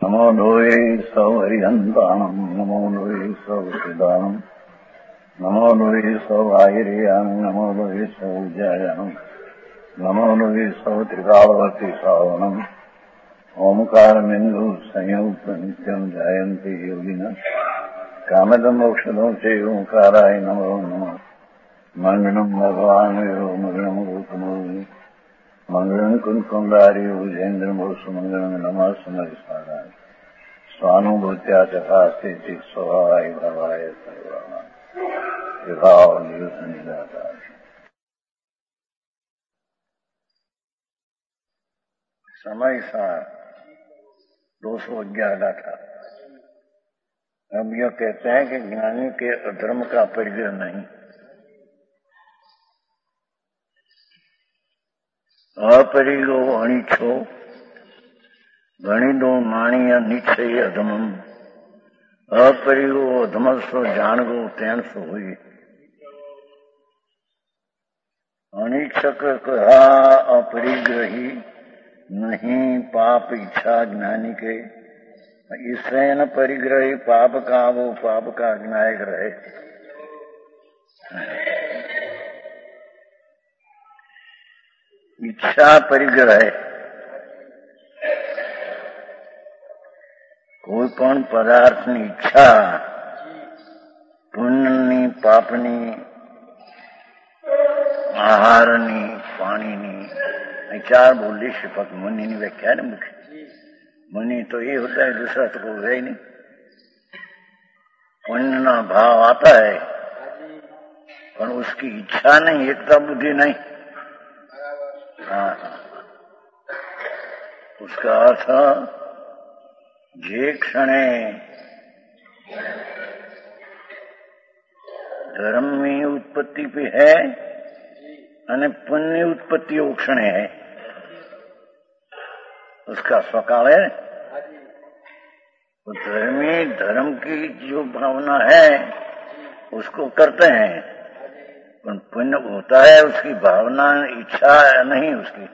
नमो लोये सौहरिहन्ताणम् नमो लोये सौहृदानम् नमो लोये सौभागिर्यानम् नमो लोये सौविद्यायानम् नमो लोये सौत्रिकालवर्ति सावनम् ओंकारमिन्दु संयुक्त नित्यम् जायन्ति योगिनः कामदम् मोक्षदम् च ओंकाराय नमो नमः मङ्गलम् भगवान् वीरो मङ्गलम् रूपमोहि मंगलम कुंकुंडारी उजेन्द्रमोसु मंगलम नमः समरिसाराय स्वानुभूत्या चकास्ते चित स्वभावाय भवाय सर्वाना विभाव निदातार। समय सार 211 था। अब यह कहते हैं कि ज्ञानी के अधर्म का परिग्रह नहीं, अपरिगो अणिछो गणिदो माणिय निश्चय अधमम अपरिगो अधमस्व जानगो तेन सो हुई। अनिच्छक कहा अपरिग्रही नहीं पाप इच्छा ज्ञानी के, इससे न परिग्रही पाप का वो पाप का ज्ञायक रहे। इच्छा परिग्रह कोई पण पदार्थनी ઈચ્છા પુણ્યની પાપની આહારની પાણીની चार बोली शिपक मुनि ने व्याख्या है मुख्य मुनि तो ये होता है, दूसरा तो कोई है ही नहीं। पुण्य ना भाव आता है पर उसकी इच्छा नहीं, एकता बुद्धि नहीं। उसका अर्थ जे क्षणे धर्म में उत्पत्ति पे है અને પુણ્ય उत्पत्ति वो क्षण है, उसका स्वकाल है। तो धर्म की जो भावना है उसको करते हैं, पर पुण्य होता है उसकी भावना इच्छा नहीं, उसकी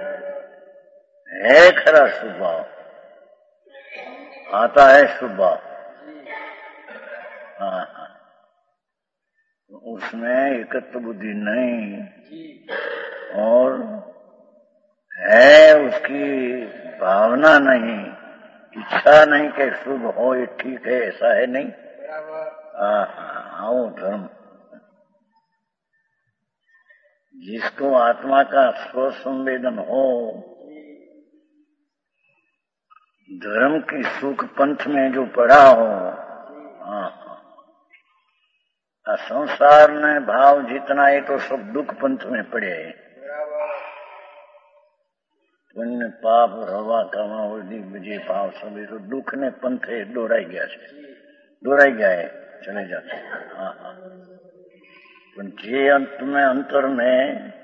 है खरा स्वभाव, आता है स्वभाव। हाँ, उसमें एकत्व बुद्धि नहीं और है उसकी भावना नहीं, इच्छा नहीं कि शुभ हो ये ठीक है, ऐसा है नहीं। हाँ, वो धर्म जिसको आत्मा का स्वसंवेदन हो, धर्म की सुख पंथ में जो पड़ा हो, संसार में भाव जितना है तो सब दुख पंथ में पड़े हैं। पुण्य पाप हवा कमा विजय भाव सभी तो दुख ने पंथे दौड़ाई गया है, चले जाते हैं। हाँ, जे अंत में अंतर में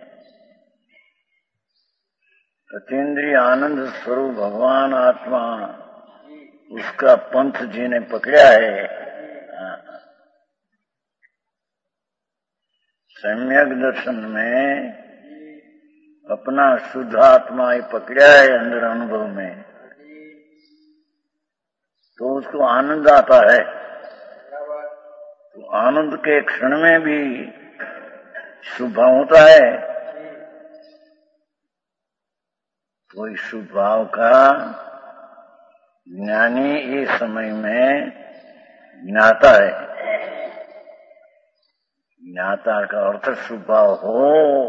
अतीन्द्रिय आनंद स्वरूप भगवान आत्मा उसका पंथ जिन्हें पकड़ा है, सम्यक दर्शन में अपना शुद्ध आत्मा ही पकड़ा है अंदर अनुभव में, तो उसको आनंद आता है। तो आनंद के क्षण में भी शुभ होता है। कोई शुभ भाव का ज्ञानी इस समय में ज्ञाता है। ज्ञाता का अर्थ शुभ भाव हो,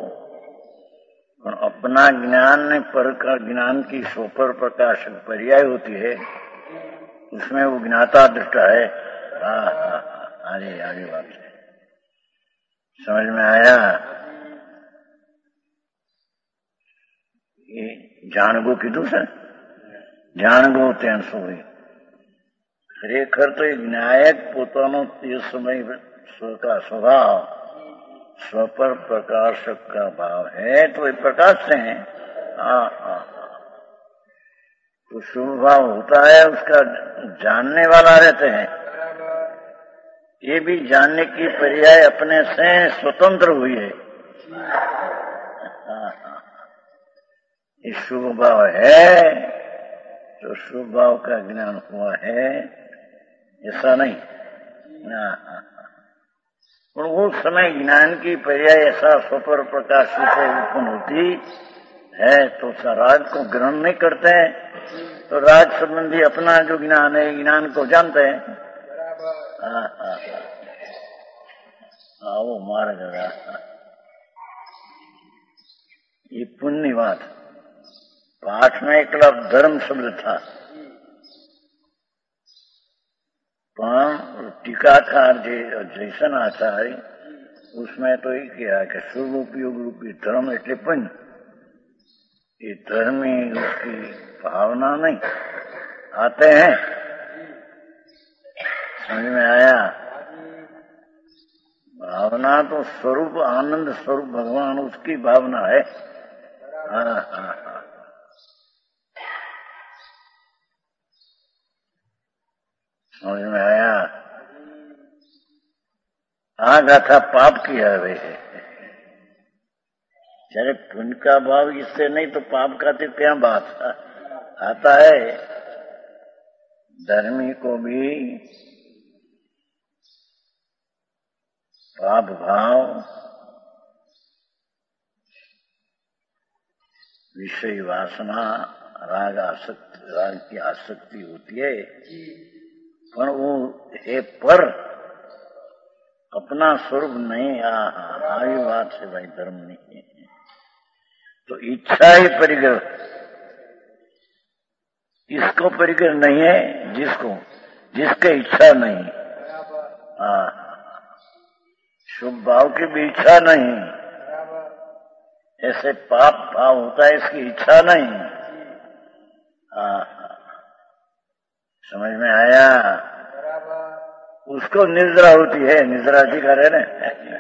और अपना ज्ञान ने पर का ज्ञान की सोपर प्रकाशक पर्याय होती है, उसमें वो ज्ञाता दृष्टा है। आगे बात समझ में आया। ये જાણગો કીધું છે, જાણગો ત્યાં સુધી ખરેખર તો એ ન્યાયક પોતાનો તે સમય का स्वभाव स्वपर प्रकाशक का भाव है, तो ये प्रकाश से है। तो शुभ भाव होता है, उसका जानने वाला रहते हैं। ये भी जानने की पर्याय अपने से स्वतंत्र हुई है। ये शुभ भाव है तो शुभ भाव का ज्ञान हुआ है, ऐसा नहीं। और उस समय ज्ञान की पर्याय ऐसा स्वपर प्रकाशित से उत्पन्न होती है तो राग को ग्रहण नहीं करते हैं, तो राग संबंधी अपना जो ज्ञान है, ज्ञान को जानते हैं। वो मार गया। ये पुण्य बात। पाठ में एक धर्म शब्द था, पर टीकाकार जैसन आचार्य उसमें तो ये किया कि स्वरूपयोग रूपी धर्म એટલે पुण्य। ये धर्म ही उसकी भावना नहीं आते हैं। समझ में आया? भावना तो स्वरूप आनंद स्वरूप भगवान उसकी भावना है। समझ में आया? आगा था पाप किया वे, चाहे पुण्य का भाव इससे नहीं तो पाप का तो क्या बात आता है। धर्मी को भी पाप भाव, विषय वासना, राग की आसक्ति होती है, पर वो है पर अपना स्वरूप नहीं। आई बात है भाई, धर्म नहीं है। तो इच्छा ही परिग्रह, इसको परिग्रह नहीं है जिसके इच्छा नहीं। शुभ भाव की भी इच्छा नहीं, ऐसे पाप भाव होता है इसकी इच्छा नहीं। समझ में आया? उसको निद्रा होती है, निद्रा जी करे ना।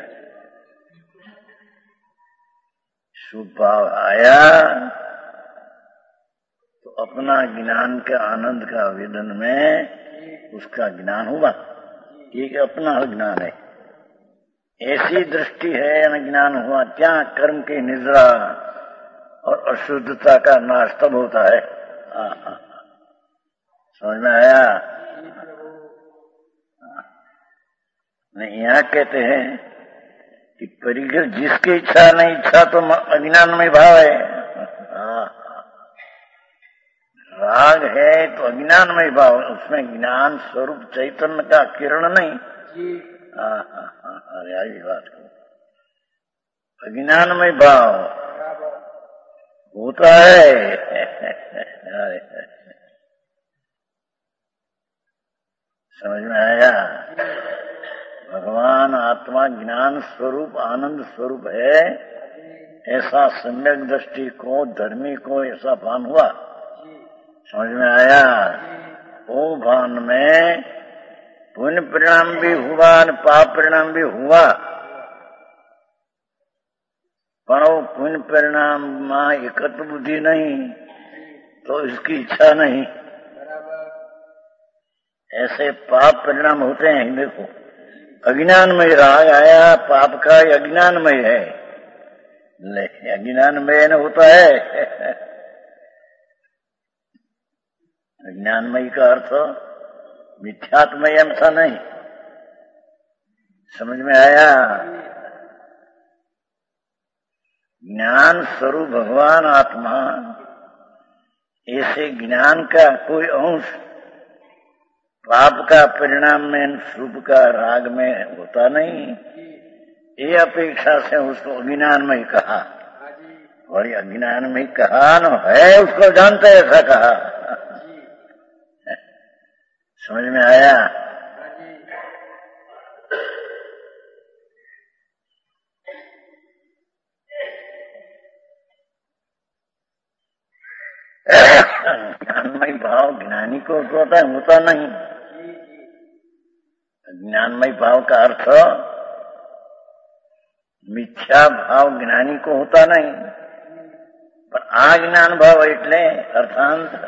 शुभ भाव आया तो अपना ज्ञान के आनंद का आवेदन में उसका ज्ञान हुआ, ये अपना ज्ञान है। ऐसी दृष्टि है न ज्ञान हुआ, क्या कर्म की निद्रा और अशुद्धता का नाश तब होता है। समझ में आया? नहीं, यहाँ कहते हैं कि परिग्रह जिसकी इच्छा नहीं, इच्छा तो अज्ञानमय भाव है। राग है तो अज्ञानमय भाव, उसमें ज्ञान स्वरूप चैतन्य का किरण नहीं। अरे आई बात को अज्ञानमय भाव होता है। समझ में आया? भगवान आत्मा ज्ञान स्वरूप आनंद स्वरूप है, ऐसा सम्यक दृष्टि को धर्मी को ऐसा भान हुआ। समझ में आया? वो भान में पुण्य परिणाम भी हुआ और पाप परिणाम भी हुआ, पर वो पुण्य परिणाम में एकत्र बुद्धि नहीं, तो इसकी इच्छा नहीं। ऐसे पाप परिणाम होते हैं। देखो, अज्ञानमय राग आया, पाप का अज्ञानमय है, अज्ञानमय न होता है। अज्ञानमय का अर्थ मिथ्यात्मय ऐसा नहीं। समझ में आया? ज्ञान स्वरूप भगवान आत्मा, ऐसे ज्ञान का कोई अंश पाप का परिणाम में शुभ का राग में होता नहीं। ये अपेक्षा से उसको अज्ञानमय कहा, और अज्ञानमय कहा न है, उसको जानते ऐसा कहा। समझ में आया? ज्ञानमय भाव ज्ञानी को होता नहीं। ज्ञानमय भाव का अर्थ मिथ्या भाव ज्ञानी को होता नहीं, पर अज्ञान भाव એટલે अर्थांत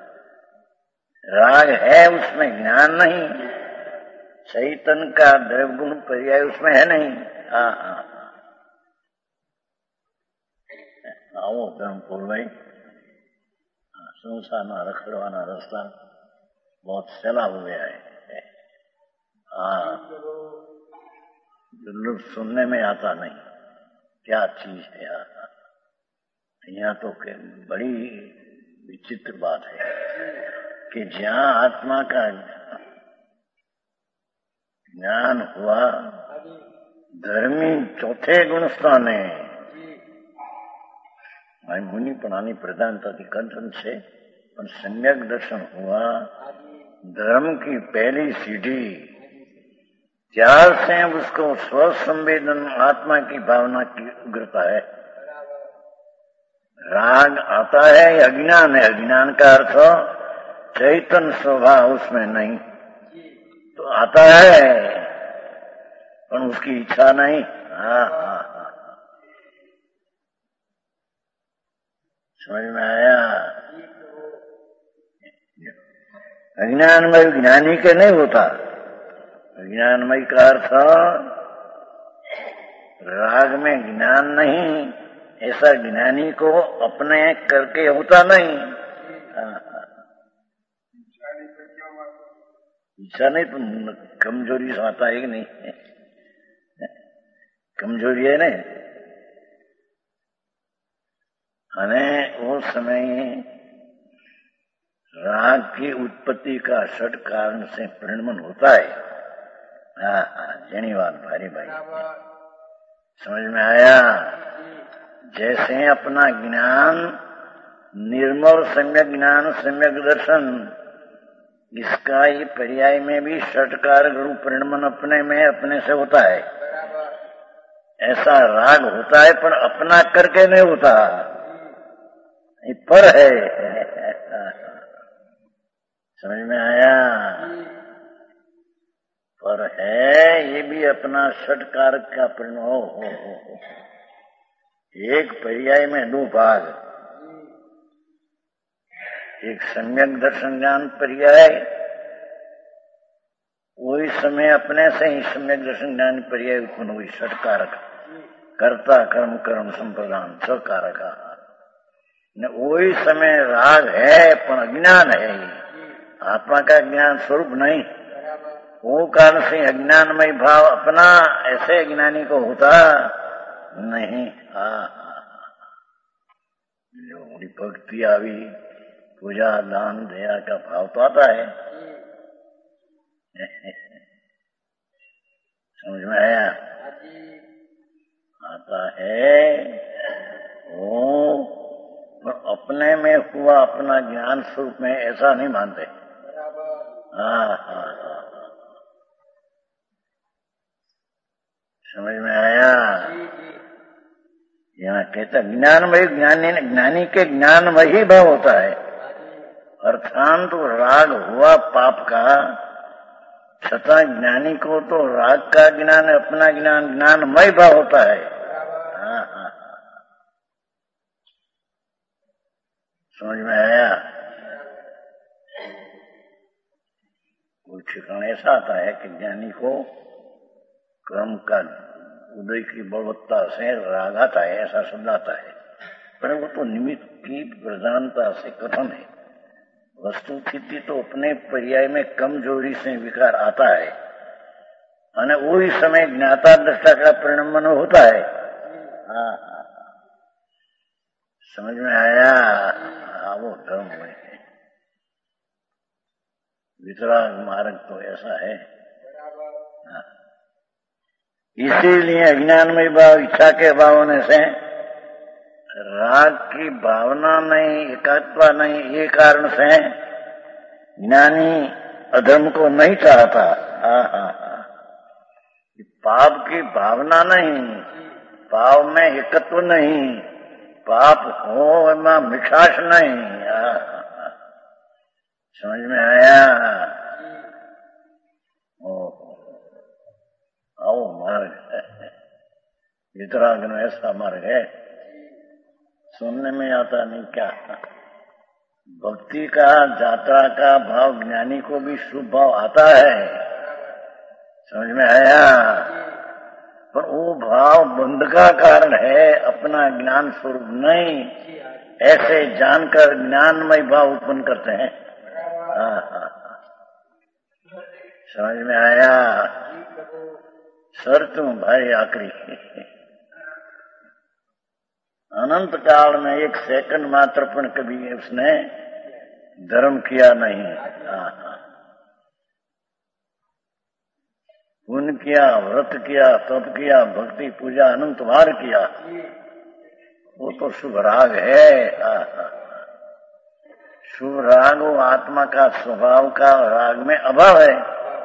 राग है, उसमें ज्ञान नहीं, चैतन्य का द्रव्य गुण पर्याय उसमें है नहीं। आओ धर्मपुर भाई, सुनसाना रखड़वाना रास्ता बहुत सैला हो गया है। हाँ, जो सुनने में आता नहीं क्या चीज है यहाँ तो बड़ी विचित्र बात है कि जहाँ आत्मा का ज्ञान हुआ धर्मी चौथे गुण स्थान है। मुनि प्राणी प्रधानता कंठन से सम्यक दर्शन हुआ धर्म की पहली सीढ़ी। त्याग से उसको स्व संवेदन आत्मा की भावना की उग्रता है। राग आता है अज्ञान है, अज्ञान का अर्थ चैतन्य स्वभाव उसमें नहीं तो आता है पर उसकी इच्छा नहीं। समझ में आया? अज्ञानमय ज्ञानी के नहीं होता। अज्ञानमय का अर्थ राग में ज्ञान नहीं, ऐसा ज्ञानी को अपने करके होता नहीं। इच्छा नहीं तो कमजोरी से आता है कि नहीं? कमजोरी है नहीं। उस समय राग की उत्पत्ति का षट कारण से परिणमन होता है। जनीवाद भारी भाई समझ में आया? जैसे अपना ज्ञान निर्मल सम्यक ज्ञान सम्यक दर्शन इसका ही पर्याय में भी षटकार गुरु परिणमन अपने में अपने से होता है। ऐसा राग होता है पर अपना करके नहीं होता, पर है। समझ में आया? पर है ये भी अपना षटकार का परिणम हो। एक पर्याय में दो भाग, एक सम्यक दर्शन ज्ञान पर्याय वही समय अपने से ही सम्यक दर्शन ज्ञान पर्याय उत्पन्न हुई षटकारक कर्ता कर्म कर्म संप्रदान सकारक। वही समय राग है पर अज्ञान है, आत्मा का ज्ञान स्वरूप नहीं। वो कारण से अज्ञानमय भाव अपना ऐसे ज्ञानी को होता नहीं। जो बड़ी भक्ति आवी पूजा दान दया का भाव तो आता है। समझ में आया? आता है वो अपने में हुआ अपना ज्ञान स्वरूप में ऐसा नहीं मानते। समझ में आया? यहाँ कहता ज्ञानमय ज्ञानी के ज्ञानमय ही भाव होता है। अर्थात तो राग हुआ पाप का, छता ज्ञानी को तो राग का ज्ञान अपना ज्ञान ज्ञानमय भाव होता है। समझ में आया? कोई ठिकाना ऐसा आता है कि ज्ञानी को कर्म का उदय की बलवत्ता से राग आता है, ऐसा शब्द आता है, पर वो तो निमित्त की प्रधानता से कथन है। वस्तु स्थिति तो अपने पर्याय में कमजोरी से विकार आता है और वही समय ज्ञाता दृष्टा का परिणमन होता है। समझ में आया? वो धर्म में है। वितराग मार्ग तो ऐसा है। इसीलिए अज्ञानमय भाव इच्छा के भाव होने से राग की भावना नहीं, एकात्मा नहीं, ये कारण से ज्ञानी अधर्म को नहीं चाहता। पाप की भावना नहीं, पाप में एकत्व नहीं, पाप हो में मिठास नहीं। समझ में आया? आओ मार्ग वितराग में ऐसा मार्ग है, सुनने में आता नहीं क्या। भक्ति का यात्रा का भाव ज्ञानी को भी शुभ भाव आता है। समझ में आया? पर वो भाव बंध का कारण है, अपना ज्ञान स्वरूप नहीं। ऐसे जानकर ज्ञानमय भाव उत्पन्न करते हैं। समझ में आया? सर तुम भाई आखिरी अनंत काल में एक सेकंड मात्र पण कभी उसने धर्म किया नहीं। पुण्य किया, व्रत किया, तप किया, भक्ति पूजा अनंत बार किया, वो तो शुभ राग है। शुभ राग वो आत्मा का स्वभाव का राग में अभाव है।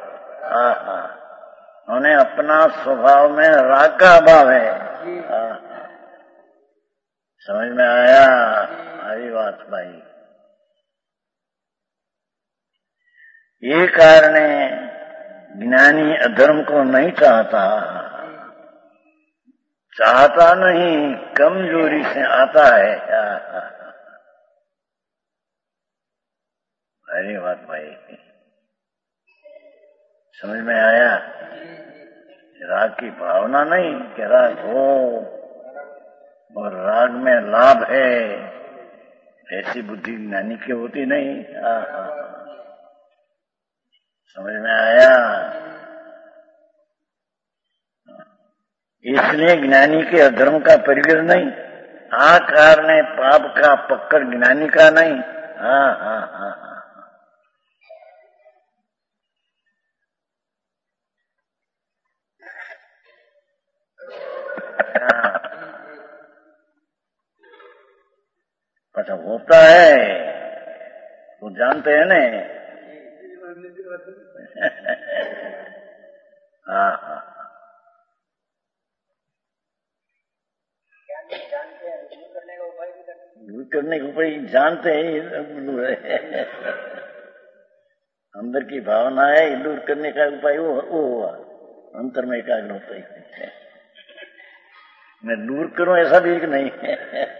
उन्हें अपना स्वभाव में राग का अभाव है। समझ में आया? हरी बात भाई। ये कारण ज्ञानी अधर्म को नहीं चाहता, चाहता नहीं, कमजोरी से आता है। अरे बात भाई, समझ में आया? राग की भावना नहीं कि राग हो और राग में लाभ है, ऐसी बुद्धि ज्ञानी की होती नहीं। समझ में आया? इसलिए ज्ञानी के अधर्म का परिग्रह नहीं, कारण है पाप का पकड़ ज्ञानी का नहीं। अच्छा होता है, वो जानते हैं ना। दूर करने के उपाय जानते हैं। अंदर की भावना है, दूर करने का उपाय वो हुआ, अंतर में एकाग्र होता ही। मैं दूर करूं ऐसा भी एक नहीं है।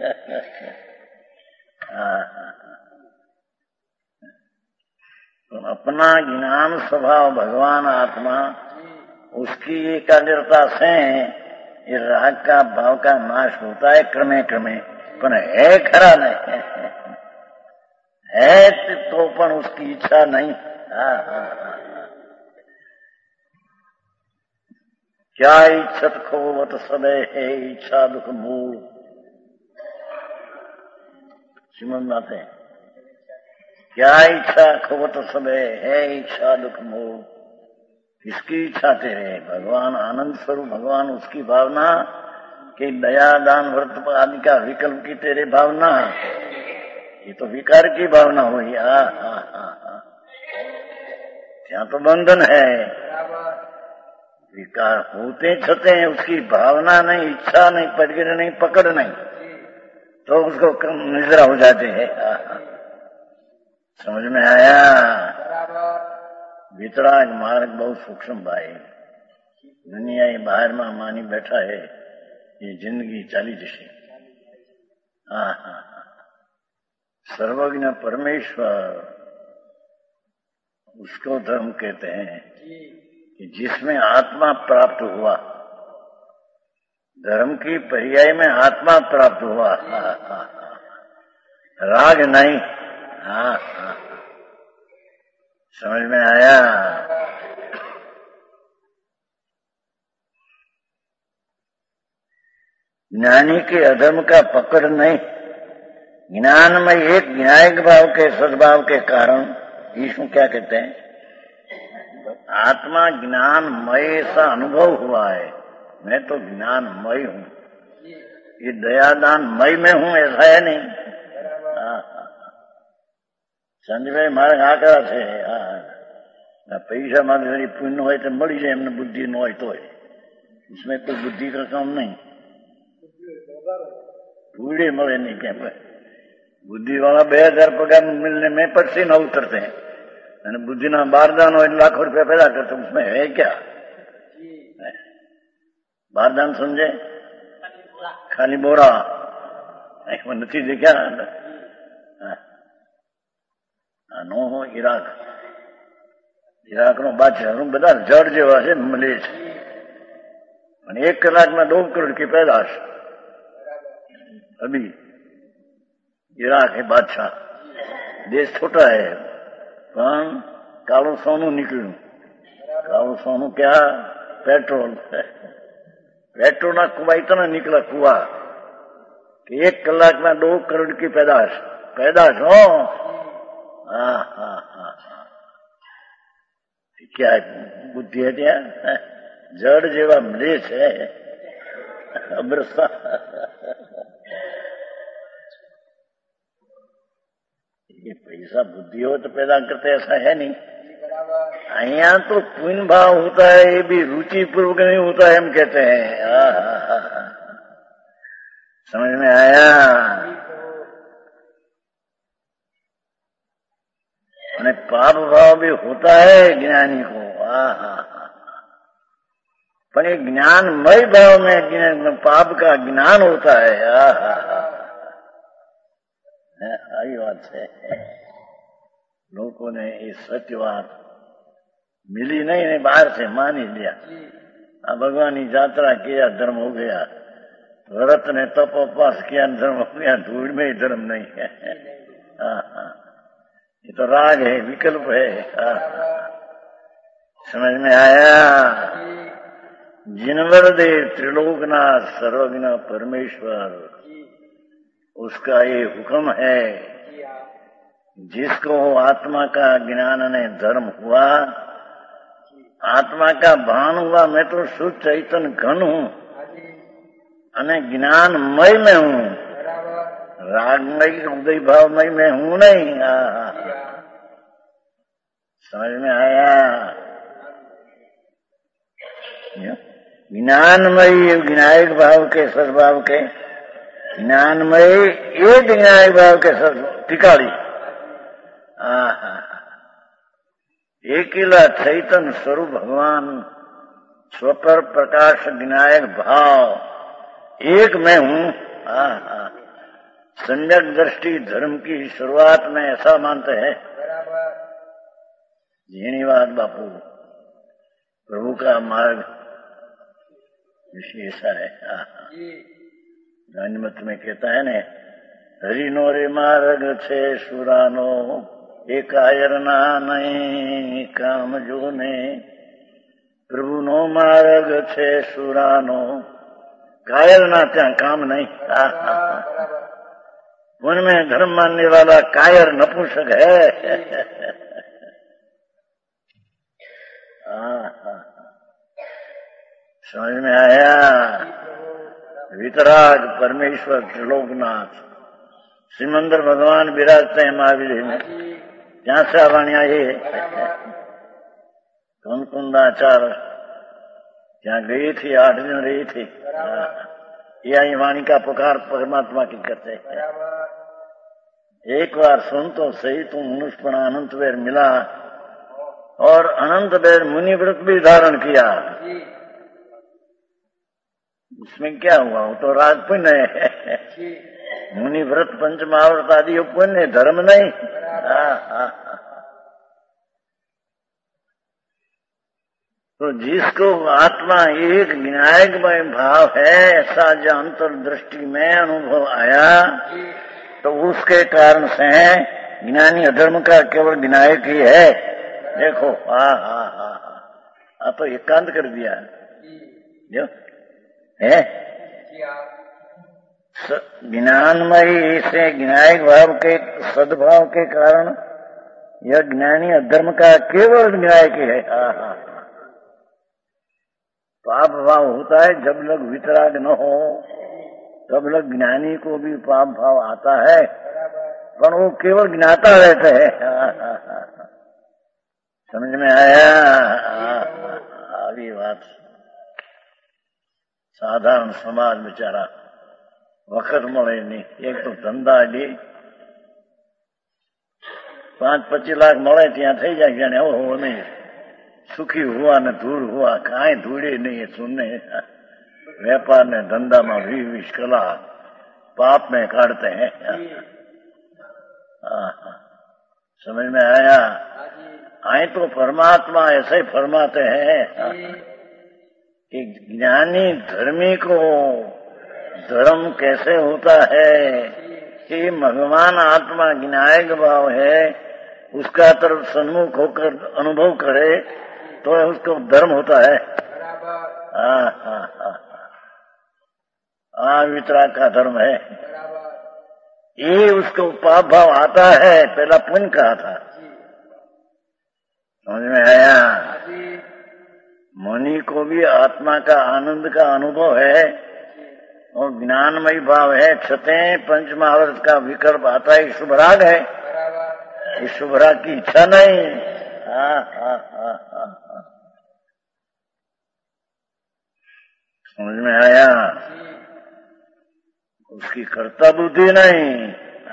तो अपना ज्ञान स्वभाव भगवान आत्मा, उसकी एकाग्रता से ये राग का भाव का नाश होता है क्रमे क्रमे। पर है खरा नहीं है तो पण उसकी इच्छा नहीं। क्या इच्छत खोवत सदै है इच्छा दुख मूल। श्रीमद नाथ है, क्या इच्छा खोवत सदै है इच्छा दुख मूल। किसकी इच्छा तेरे? भगवान आनंद स्वरूप भगवान, उसकी भावना कि दया दान व्रत आदि का विकल्प की तेरे भावना, ये तो विकार की भावना हुई। यहाँ तो बंधन है। विकार होते छते हैं, उसकी भावना नहीं, इच्छा नहीं, परिग्रह नहीं, पकड़ नहीं, तो उसको निद्रा हो जाते हैं। समझ में आया? वितराग मार्ग बहुत सूक्ष्म भाई। दुनिया ये बाहर में मानी बैठा है, ये जिंदगी चाली जैसी। सर्वज्ञ परमेश्वर, उसको धर्म कहते हैं कि जिसमें आत्मा प्राप्त हुआ। धर्म की पर्याय में आत्मा प्राप्त हुआ, राग नहीं। समझ में आया? ज्ञानी के अधर्म का पकड़ नहीं। ज्ञान में एक न्यायिक भाव के सद्भाव के कारण ईश्वर क्या कहते हैं? आत्मा ज्ञानमय सा अनुभव हुआ है, मैं तो ज्ञानमय हूं, ये दयादानमय में हूं ऐसा है नहीं। संजय मार्ग आकर છે पैसा मांगे पुण्य हो तो मળી जाए, एमने बुद्धि न हो तो इसमें कोई बुद्धि का काम नहीं। पूरे મળે नहीं क्या बुद्धि वाला 2000 पगार मिलने में पक्षी न उतरते हैं, बुद्धि ना बारदान हो लाखों रुपया पैदा करते, उसमें है क्या? बारदान समझे? खाली बोरा નથી દેખ્યા નો હો ઈરાક નો બાદશાહ બધા જળ જેવા છે, મળે છે 1 कलाक में 2 करोड़ की पैदाश। अभी इराक है बादशाह, देश छोटा है पण कालो सोनू निकलू। कालो सोनू क्या? पेट्रोल। पेट्रोल ना कुआ इतना निकला कुआ कि 1 कलाक में 2 करोड़ की पैदाश हो। क्या बुद्धि है त्या? जड़ जेवा मलेच है अमृतसर। ये पैसा बुद्धि हो तो पैदा करते, ऐसा है नहीं। यहाँ तो पुण्य भाव होता है, ये भी रुचि पूर्वक नहीं होता है, हम कहते हैं। समझ में आया? पाप भाव भी होता है ज्ञानी को। पर ये ज्ञानमय भाव में पाप का ज्ञान होता है। आई बात है। लोगों ने ये सत्य बात मिली नहीं, बाहर से मान ही लिया। भगवान की यात्रा किया, धर्म हो गया। व्रत ने तप उपवास किया, धर्म हो गया। धूल में ही धर्म नहीं है। ये तो राग है, विकल्प है। समझ में आया? जिनवर दे त्रिलोकनाथ सर्वज्ञ परमेश्वर, उसका ये हुक्म है। जिसको आत्मा का ज्ञान ने धर्म हुआ, आत्मा का भान हुआ, मैं तो शुद्ध चैतन्य घन हूँ अने ज्ञानमय में हूँ, रागमय उदय भावमय में हूँ नहीं। समझ में आया? ज्ञानमय विनायक भाव के सद्भाव के, ज्ञानमय एक विनायक भाव के टिकाड़ी। एकिला चैतन्य स्वरूप भगवान स्वपर प्रकाश विनायक भाव एक मैं हूँ। सम्यक दृष्टि धर्म की शुरुआत में ऐसा मानते हैं। झीणीवाद बापू प्रभु का मार्ग विशेष है। गंजमत में कहता है ने, हरिनो रे मार्ग छे सुरानो, एक आयरना नहीं काम जो ने। प्रभु नो मार्ग छे सुरानो, कायर ना त्या काम नहीं। उनमें धर्म मानने वाला कायर नपुंसक है। समझ में आया? वितराग परमेश्वर त्रिलोकनाथ सिमंदर भगवान विराजते हैं महावीर में। जहां से वाणी आई है कुंदाचार, जहाँ गई थी 8 दिन रही थी। यही वाणी का पुकार परमात्मा की करते हैं। एक बार सुन तो सही, तुम मनुष्य पर अनंत बेर मिला और अनंत बेर मुनि व्रत भी धारण किया। इसमें क्या हुआ? वो तो राज पुण्य है। मुनि व्रत पंचमहाव्रत आदि पुण्य, धर्म नहीं। तो जिसको आत्मा एक विनायकमय भाव है, ऐसा जो अंतर्दृष्टि में अनुभव आया, तो उसके कारण से ज्ञानी अधर्म का केवल विनायक ही है। देखो तो एकांत कर दिया जो है ज्ञानमयी से विनायक भाव के सद्भाव के कारण यह ज्ञानी अधर्म का केवल विनायक ही है। पाप भाव होता है जब लोग वितराग न हो, तब लोग ज्ञानी को भी पाप भाव आता है, पर वो केवल ज्ञाता रहते हैं। समझ में आया? अभी बात साधारण समाज बेचारा वक्त મળે नहीं। एक तो धंधा ली 5-25 लाख મળે ત્યાં થઈ જાય જાણે हो नहीं, सुखी हुआ न धूल हुआ, काई धूड़े नहीं सुनने। व्यापार ने धंधा में 20 कला पाप में काटते हैं। समझ में आया? आए तो परमात्मा ऐसे फरमाते हैं कि ज्ञानी धर्मी को धर्म कैसे होता है कि भगवान आत्मा ज्ञायक भाव है, उसका तरफ सन्मुख होकर अनुभव करे तो उसको धर्म होता है। वितराग का धर्म है। ये उसको पाप भाव आता है, पहला पुण्य कहा था, समझ में आया। मुनि को भी आत्मा का आनंद का अनुभव है और ज्ञानमय भाव है। क्षतें पंच महावर्त का विकल्प आता है, शुभराग है, इस शुभराग की इच्छा नहीं। समझ में आया। उसकी कर्ता बुद्धि नहीं।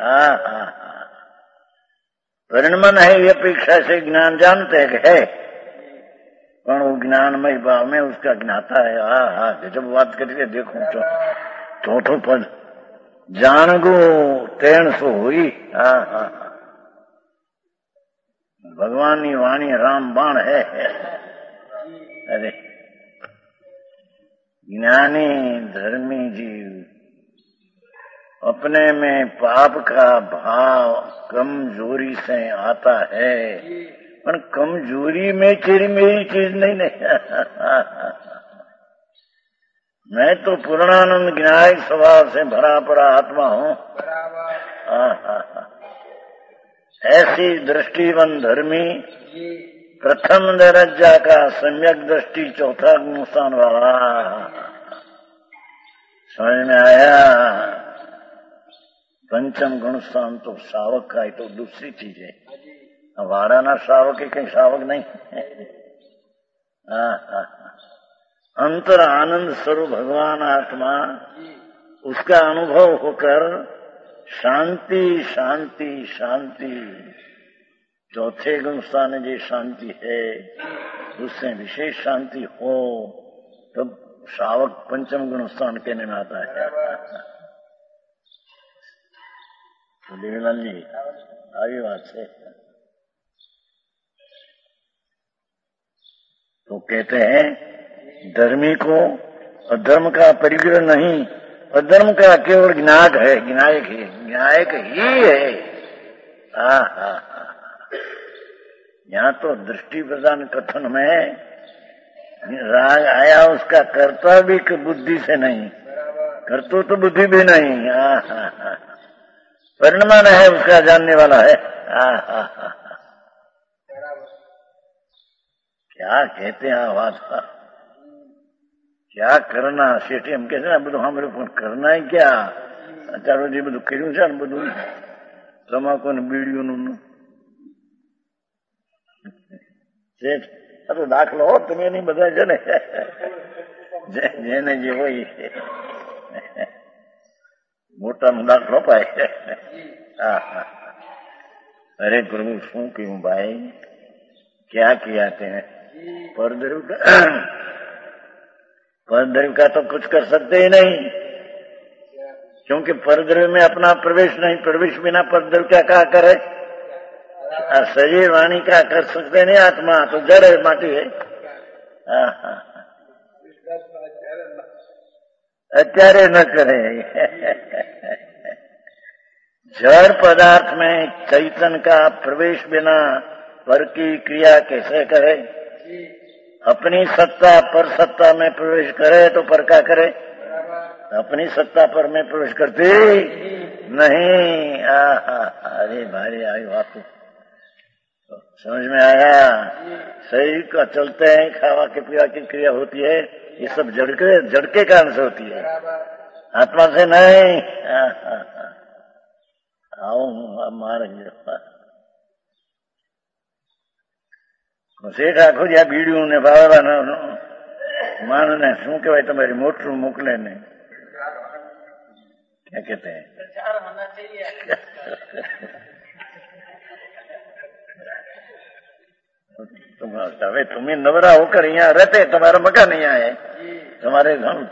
परिणमन है, ये अपेक्षा से ज्ञान जानते है, पर वो ज्ञानमय भाव में उसका ज्ञाता है। जब बात करके देखो तो चौथो पद जान गो तेन सो हुई। भगवान की वाणी राम बाण है। अरे ज्ञानी धर्मी जीव अपने में पाप का भाव कमजोरी से आता है, पर कमजोरी में तेरी मेरी चीज नहीं। मैं तो पूर्णानंद ज्ञायक स्वभाव से भरा पड़ा आत्मा हूँ। ऐसी दृष्टिवन धर्मी प्रथम दर्जा का सम्यक दृष्टि चौथा गुणस्थान वाला। समझ में आया। पंचम गुणस्थान तो सावक का ही तो दूसरी चीज है। हमारा ना सावक है, कहीं सावक नहीं। अंतर आनंद स्वरूप भगवान आत्मा, उसका अनुभव होकर शांति शांति शांति, चौथे गुणस्थान में जो शांति है उससे विशेष शांति हो तब सावक पंचम गुणस्थान कहने में आता है। तो देवीलाल जी आगे बात से तो कहते हैं धर्मी को अधर्म का परिग्रह नहीं, अधर्म का केवल ज्ञायक है, ज्ञायक ही है। यहाँ तो दृष्टि प्रदान कथन में राग आया, उसका कर्ता भी बुद्धि से नहीं, कर्तव्य तो बुद्धि भी नहीं। परिणमन है, उसका जानने वाला है। क्या कहते हैं बात का, क्या करना सेठी हम कहते हैं બધું हमारे को करना है क्या। चारो जी બધું કર્યું છે ને, બધું તમાકુ ને બીડીઓ નું શેઠ આ તો દાખલો હો, તમે નહીં બધા છે ને, જેને જે હોય મોટાનો દાખલો પાય। अरे प्रभु शू क्यों भाई, क्या किया तेने। परद्रव्य का तो कुछ कर सकते ही नहीं, क्योंकि परद्रव्य में अपना प्रवेश नहीं, प्रवेश बिना परद्रव्य क्या क्या करे। शरीर वाणी क्या कर सकते नहीं, आत्मा तो जड़ है, माटी है। अत्यारे न करे। जड़ पदार्थ में चैतन्य का प्रवेश बिना पर की क्रिया कैसे करे। अपनी सत्ता पर सत्ता में प्रवेश करे तो पर क्या करे, अपनी सत्ता पर में प्रवेश करते नहीं। अरे भाई आई बात तो समझ में आया। शरीर का चलते हैं, खावा के पीवा की क्रिया होती है, ये सब जड़ के कारण से होती है, आत्मा से नहीं। आओ अब मारेंगे શેઠ આખો જ્યાં બીડીયું ને ભાવવા માણને શું કહેવાય, તમારી મોટરું મોકલે ને क्या कहते हैं, तुम्हें नवरा होकर यहाँ रहते, तुम्हारा मकान यहाँ है, तुम्हारे घर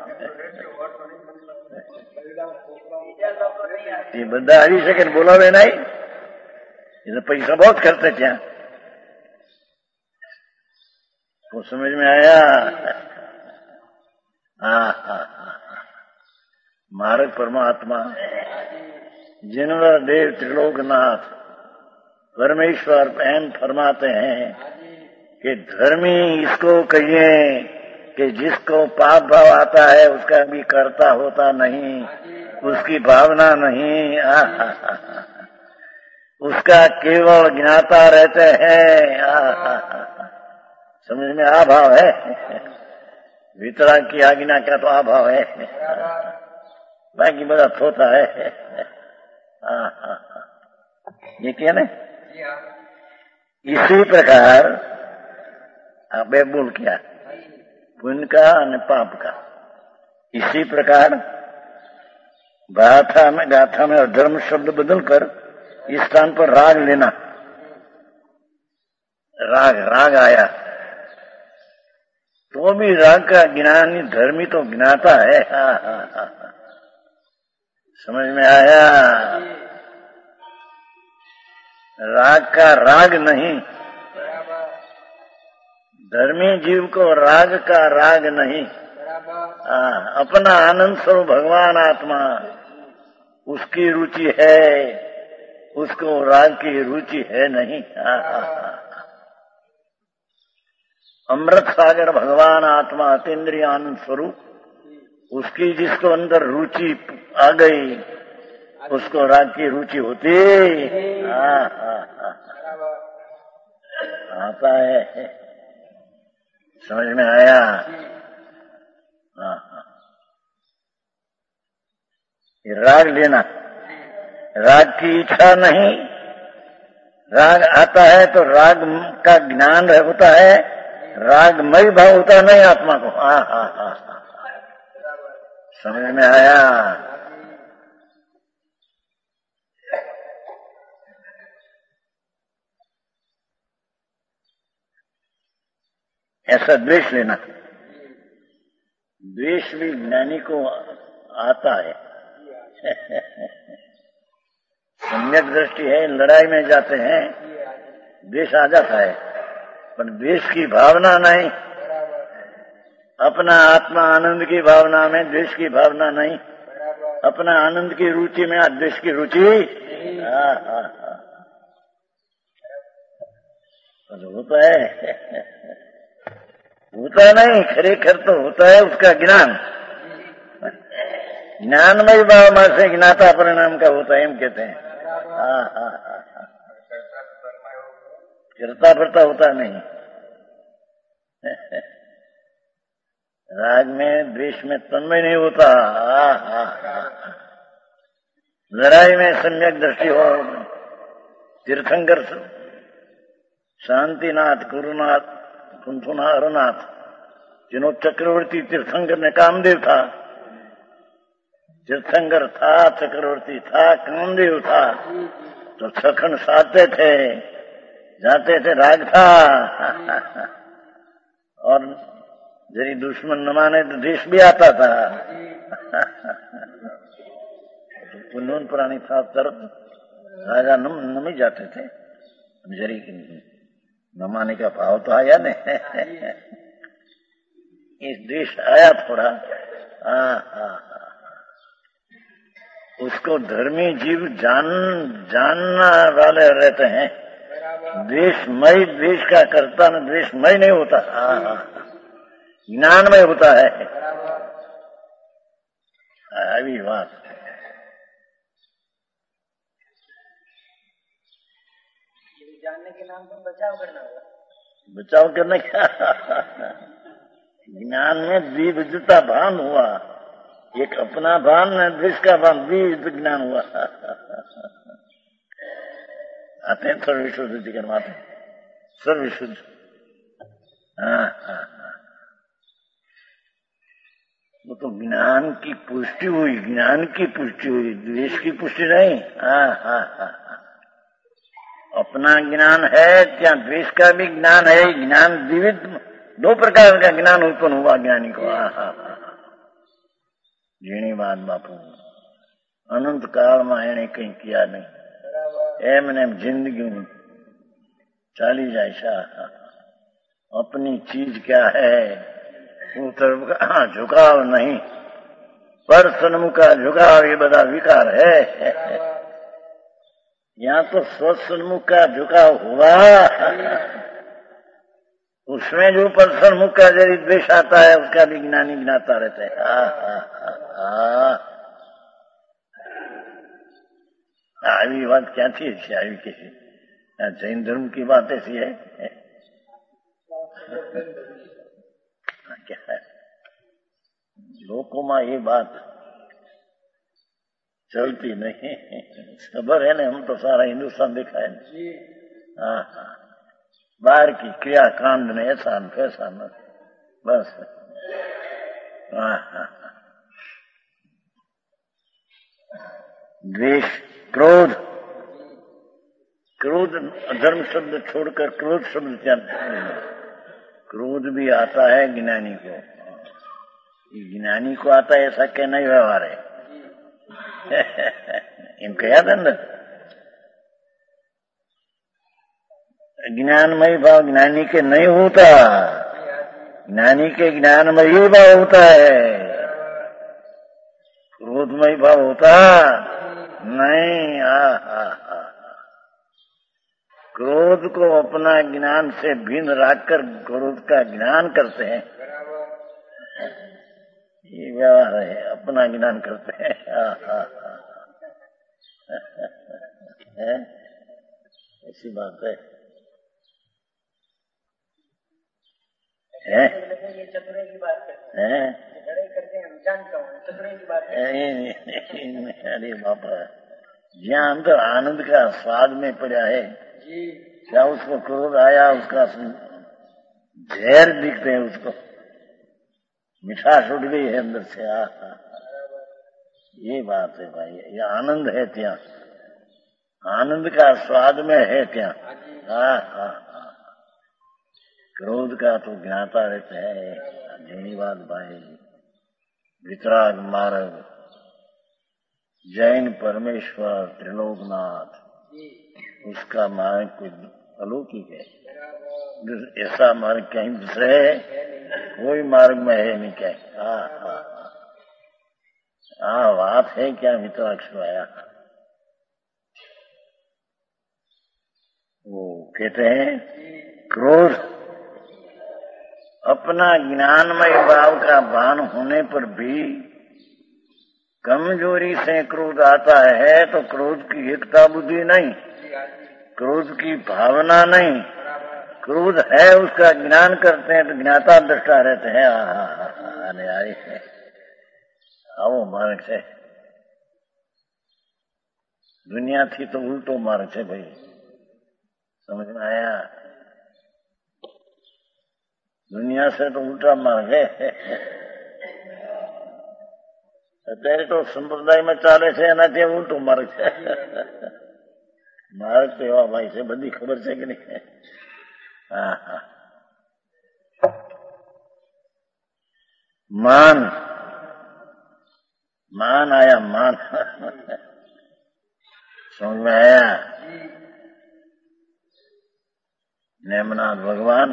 ये बंदा આવી શકે ને બોલાવે નહીં, ये तो पैसा बहुत खर्चे क्या। तो समझ में आया। मार्ग परमात्मा जिनवर देव त्रिलोकनाथ परमेश्वर एन फरमाते हैं कि धर्मी इसको कहिए कि जिसको पाप भाव आता है उसका भी कर्ता होता नहीं, उसकी भावना नहीं, उसका केवल ज्ञाता रहते हैं। समझ में अभाव है, वितराग की आज्ञा का तो अभाव है, बाकी बड़ा थोता है। ये क्या ना, इसी प्रकार आपे बोल किया पुण्य का और पाप का, इसी प्रकार गाथा में अधर्म शब्द बदलकर इस स्थान पर राग लेना, राग आया तो भी राग का ज्ञानी धर्मी तो ज्ञाता है। समझ में आया? राग का राग नहीं, धर्मी जीव को राग का राग नहीं। अपना आनंद स्वरूप भगवान आत्मा उसकी रुचि है, उसको राग की रुचि है नहीं। अमृत सागर भगवान आत्मा अतीन्द्रिय आनंद स्वरूप, उसकी जिसको अंदर रुचि आ गई उसको राग की रुचि होती आता है। समझ में आया? राग लेना, राग की इच्छा नहीं, राग आता है तो राग का ज्ञान होता है, रागमय भाव होता नहीं आत्मा को। समझ में आया? ऐसा द्वेष लेना, द्वेष भी ज्ञानी को आता है। सम्यक दृष्टि है, लड़ाई में जाते हैं द्वेष आ जाता है, पर द्वेष की भावना नहीं, अपना आत्मा आनंद की भावना में द्वेष की भावना नहीं, अपना आनंद की रुचि में द्वेष की रुचि होता है, होता नहीं, खरेखर तो होता है उसका ज्ञान, ज्ञानमय भाव से ज्ञाता परिणाम का होता है, हम कहते हैं। करता फिरता होता नहीं। राग में द्वेष में तन्मय नहीं होता। लड़ाई में सम्यक दृष्टि हो, तीर्थंकर शांतिनाथ, गुरुनाथ, कुंथुना, हरनाथ, जिन्हों चक्रवर्ती तीर्थंकर ने कामदेव था, तीर्थंकर था, चक्रवर्ती था, कामदेव था, तो सखन साधते थे, जाते थे, राग था। और यदि दुश्मन न माने तो देश भी आता था। तो पुण्यों पुरानी था, तरफ राजा नमी जाते थे, जरी न माने का भाव तो आया नहीं। इस देश आया थोड़ा। उसको धर्मी जीव जानना वाले रहते हैं। द्वेषमय द्वेष का करता न द्वेषमय नहीं होता, ज्ञानमय होता है। अभी बात जानने के नाम पर बचाव करना होगा, बचाव करने का ज्ञान में द्विविधता भान हुआ, एक अपना भान है, द्वेष का भान, द्विविध ज्ञान हुआ। आते हैं सर्वविशुद्ध जी करवाते हैं, सर्वविशुद्ध। वो तो ज्ञान की पुष्टि हुई, ज्ञान की पुष्टि हुई, द्वेष की पुष्टि नहीं। अपना ज्ञान है क्या द्वेष का भी ज्ञान है, ज्ञान विविध दो प्रकार का ज्ञान उत्पन्न हुआ ज्ञानी को। जीणी बात बापू अनंत काल में एने कहीं किया नहीं, एमने जिंदगी चाली जाए शाह। अपनी चीज क्या है, उस तरफ का झुकाव नहीं, पर सन्मुख का झुकाव ये बड़ा विकार है। यहाँ तो स्वसन्मुख का झुकाव हुआ, उसमें जो पर सन्मुख का यदि द्वेष आता है उसका भी ज्ञानी गिनाता रहता है। આવી વાત ક્યાંથી છે? આવી કે જૈન ધર્મ की बात ऐसी है क्या है? लोगों में ये बात चलती नहीं, खबर है ना, हम तो सारा हिंदुस्तान देखा है। हाँ हाँ, बाहर की क्रिया कांड ने ऐसा फैसा न बस। हाँ हाँ, द्वेष, क्रोध, क्रोध धर्म शब्द छोड़कर क्रोध शब्द क्या? क्रोध भी आता है ज्ञानी को, ज्ञानी को आता है ऐसा क्या नहीं व्यवहार है। इनका याद अंदर ज्ञानमयी भाव ज्ञानी के नहीं होता, ज्ञानी के ज्ञानमयी भाव होता है, क्रोधमयी भाव होता नहीं। क्रोध को अपना ज्ञान से भिन्न रखकर क्रोध का ज्ञान करते हैं, ये व्यवहार है, अपना ज्ञान करते हैं। ऐसी बात है। ये चतुराई की बात करते हैं, लड़ाई करते हैं, हम जानता हूँ चतुराई की बात है। अरे बाबा, जहाँ अंदर आनंद का स्वाद में पड़ा है, क्या उसको क्रोध आया, उसका जहर दिखते हैं, उसको मिठास उठ गई है अंदर से। ये बात है भाई, ये आनंद है त्या, आनंद का स्वाद में है त्या। क्रोध का तो ज्ञाता रहता है। धन्यवाद भाई। वितराग मार्ग, जैन परमेश्वर त्रिलोकनाथ, उसका मार्ग कोई अलौकिक है, ऐसा मार्ग कहीं दूसरे कोई मार्ग में है नहीं क्या? बात है क्या? वितराग आया, वो कहते हैं क्रोध अपना ज्ञानमय भाव का भान होने पर भी कमजोरी से क्रोध आता है, तो क्रोध की एकता बुद्धि नहीं, क्रोध की भावना नहीं, क्रोध है उसका ज्ञान करते हैं तो ज्ञाता दृष्टा रहते हैं। आने आई है, आओ मार्ग से। दुनिया थी तो उल्टो मार्ग है भाई, समझ में आया? दुनिया से तो उल्टा मार्ग है। અત્યારે તો સંપ્રદાયમાં ચાલે છે એનાથી ઉલટું માર્ગ છે। માર્ગ તો એવા ભાઈ છે, બધી ખબર છે કે નહીં? मान, मान आया, मान समझ में आया? नेमनाथ भगवान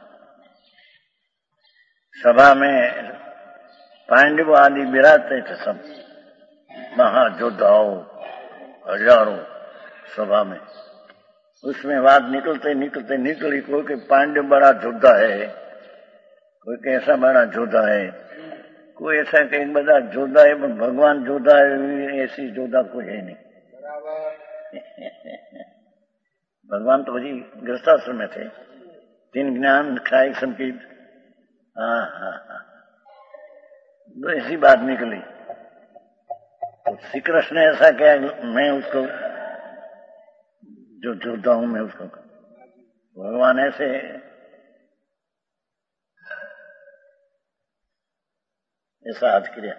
सभा में पांडव आदि विराजते थे, सब महायोद्धाओं हजारों सभा में। उसमें बात निकलते निकलते निकली, कोई के पांडव बड़ा योद्धा है, कोई कैसा बड़ा योद्धा है, कोई ऐसा कहीं बड़ा योद्धा है, पर भगवान योद्धा है ऐसी योद्धा कोई है नहीं। भगवान तो वही गृहस्थाश्रम में थे, 3 ज्ञान खाए संकीर्त। तो ऐसी बात निकली तो श्री कृष्ण ने ऐसा क्या, मैं उसको जो जोता हूं मैं उसको, भगवान ऐसे ऐसा हाथ किया।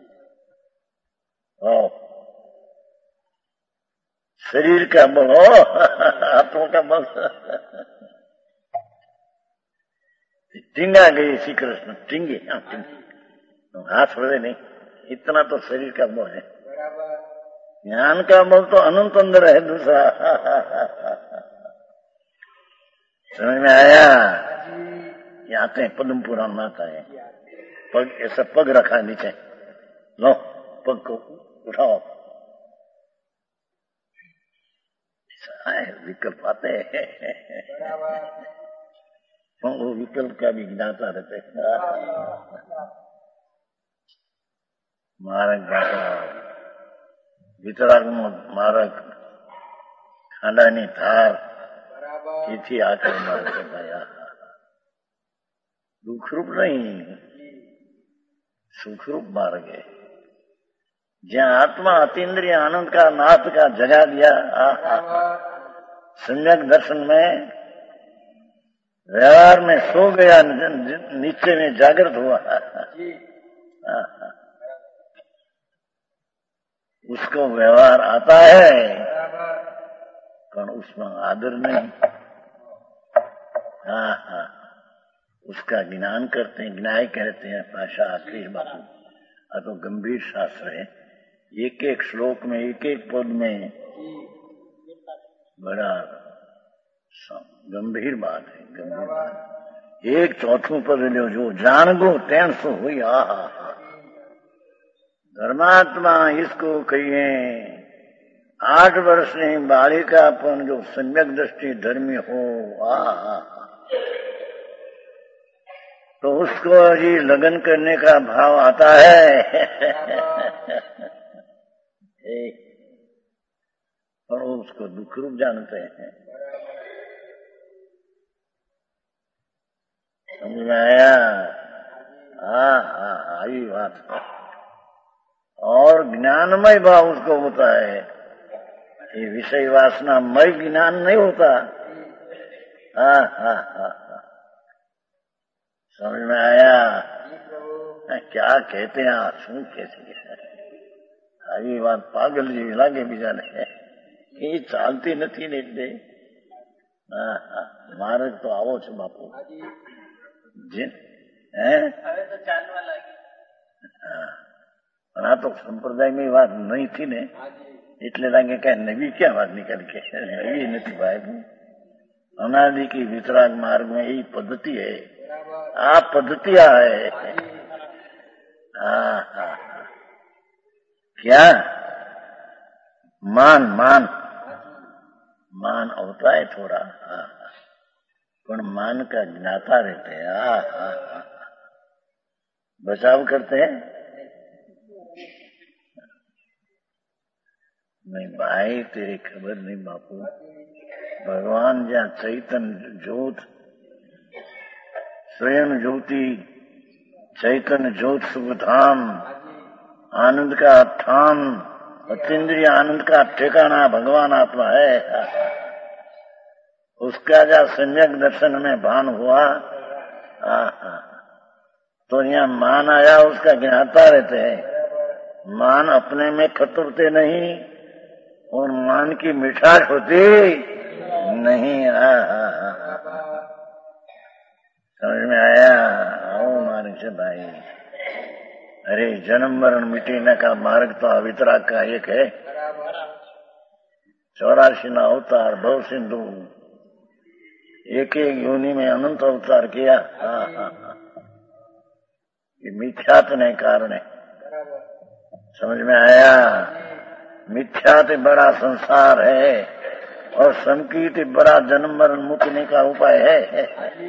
शरीर का बल हो, हाथों का बल। टिंगा गई श्री कृष्ण, टिंगे हाथ बढ़े नहीं, इतना तो शरीर का बल है। ज्ञान का बल तो अनंत अंदर है दूसरा। समझ में आया? ये आते हैं पद्म पुराण में आता है, पग ऐसा पग रखा नीचे, लो पग को उठाओ, विकल्प आते हैं। वो विकल्प का भी ज्ञाता रहते। मारक बापा वितराग मारक खांडानी थार किथी आकर मार के भाया दुखरूप नहीं सुखरूप मार्ग है। जहाँ आत्मा अतीन्द्रिय आनंद का नाथ का जगा दिया, सम्यक दर्शन में व्यवहार में सो गया, नीचे में जागृत हुआ, उसको व्यवहार आता है पर उसमें आदर नहीं। उसका ज्ञान करते हैं, ज्ञाय कहते हैं भाषा आखिरी बात। तो गंभीर शास्त्र है, एक एक श्लोक में एक एक पद में बड़ा गंभीर बात है, गंभीर बात। एक चौथों पद लो, जो जान गो तेन सो हुई। धर्मात्मा इसको कहिए 8 वर्ष नहीं बालिकापन जो सम्यक दृष्टि धर्मी हो, तो उसको ही लगन करने का भाव आता है। और उसको दुख रूप जानते हैं। समझ में आया? आई बात। और ज्ञानमय भाव उसको होता है, ये विषय वासना मय ज्ञान नहीं होता। समझ में आया? क्या कहते हैं शू कैसे? આવી વાત પાગલ જેવી લાગે બીજાને, એ ચાલતી નથી ને એટલે માર્ગ તો આવો છે બાપુ। આ તો સંપ્રદાયની વાત નહીં થી ને એટલે લાગે કે નવી ક્યાં વાત નીકળી, કે નવી નથી ભાઈ। अनादि की वितराग मार्ग में यही पद्धति है, आप पद्धतियां है। क्या मान मान मान होता है थोड़ा, पर मान का ज्ञाता रहते हैं। बचाव करते हैं नहीं भाई, तेरी खबर नहीं बापू। भगवान जहाँ चैतन्य ज्योत स्वयं ज्योति चैतन्य ज्योत सुखधाम आनंद का ठाम अतीन्द्रिय आनंद का ठिकाना भगवान आत्मा है। उसका जहाँ सम्यक दर्शन में भान हुआ, तो यहाँ मान आया, उसका ज्ञाता रहते हैं। मान अपने में खतरते नहीं और मान की मिठास होती नहीं। समझ में आया? आओ मार्ग से भाई। अरे जन्म मरण मिटने का मार्ग तो वितराग का एक है। 84 ना अवतार भव सिंधु, एक एक योनि में अनंत अवतार किया। ये मिथ्यात नहीं कारण है। समझ में आया? मिथ्यात बड़ा संसार है और संकीर्त बड़ा जन्म मरण मुक्ति का उपाय है।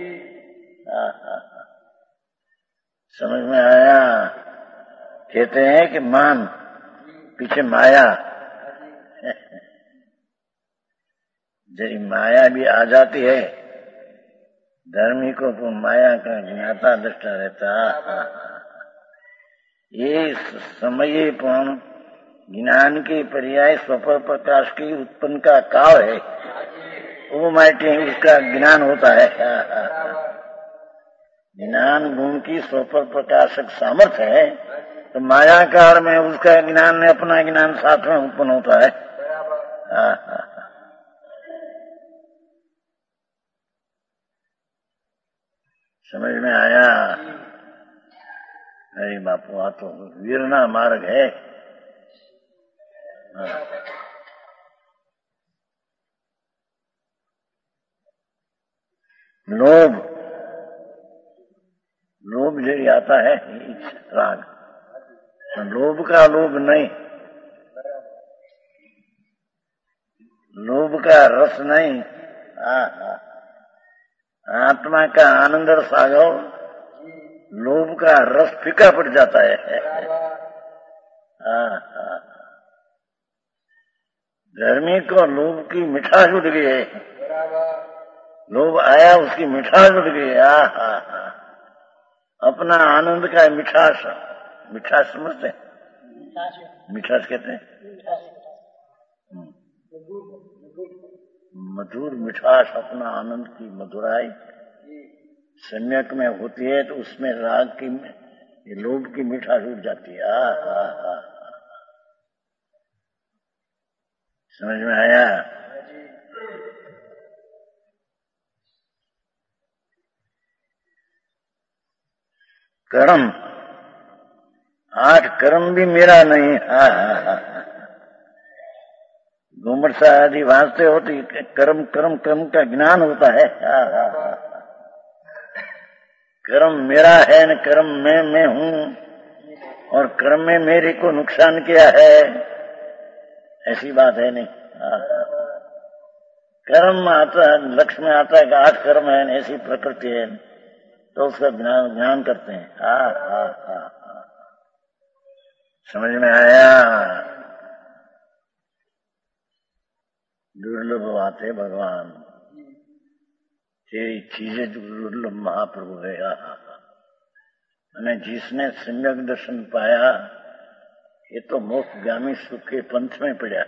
समझ में आया? कहते हैं कि मान पीछे माया, जब माया भी आ जाती है धर्मी को, तो माया का ज्ञाता दृष्टा रहता। ये समय पर ज्ञान के पर्याय स्वपर प्रकाश की उत्पन्न का काल है, वो माइटी उसका ज्ञान होता है। ज्ञान गुण की स्वपर प्रकाशक सामर्थ्य है, तो मायाकार में उसका ज्ञान ने अपना ज्ञान साथ में उत्पन्न होता है। समझ में आया? अरे बापू आ तो वीरना मार्ग है। लोभ लोभ जरी आता है राग, लोभ का लोभ नहीं, लोभ का रस नहीं। आत्मा का आनंद सागर, लोभ का रस फीका पड़ जाता है। धर्मी को लोभ की मिठास उड़ गई है, लोभ आया उसकी मिठास उड़ गई। अपना आनंद का मिठास, मिठास समझते हैं? मिठास कहते हैं मधुर मिठास, अपना आनंद की मधुराई सम्यक में होती है तो उसमें राग की, लोभ की मिठास उड़ जाती है। समझ में आया? कर्म, 8 कर्म भी मेरा नहीं। गुमरसा आदि वांचते हो तो कर्म कर्म कर्म का ज्ञान होता है। कर्म मेरा है न कर्म मैं हूँ, और कर्म में मेरे को नुकसान किया है, ऐसी बात है नहीं। कर्म आता, लक्ष्य में आता है कि 8 कर्म है, ऐसी प्रकृति है, तो उसका ज्ञान करते हैं। समझ में आया? दुर्लभ बात है भगवान, तेरी चीजें दुर्लभ महाप्रभु है। जिसने सम्यक दर्शन पाया ये तो मोक्षगामी सुख के पंथ में पड़ा,